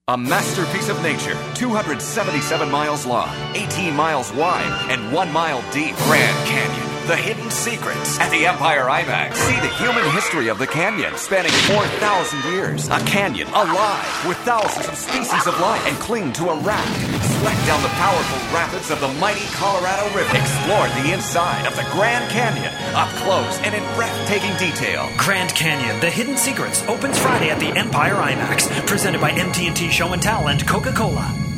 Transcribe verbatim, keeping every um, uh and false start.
A masterpiece of nature, two hundred seventy-seven miles long, eighteen miles wide, and one mile deep. Grand Canyon. The hidden secrets at the Empire IMAX. See the human history of the canyon spanning four thousand years. A canyon alive with thousands of species of life. And cling to a raft. Sweat down the powerful rapids of the mighty Colorado River. Explore the inside of the Grand Canyon up close and in breathtaking detail. Grand Canyon, The Hidden Secrets opens Friday at the Empire IMAX. Presented by M T and T Show and Tell and Coca-Cola.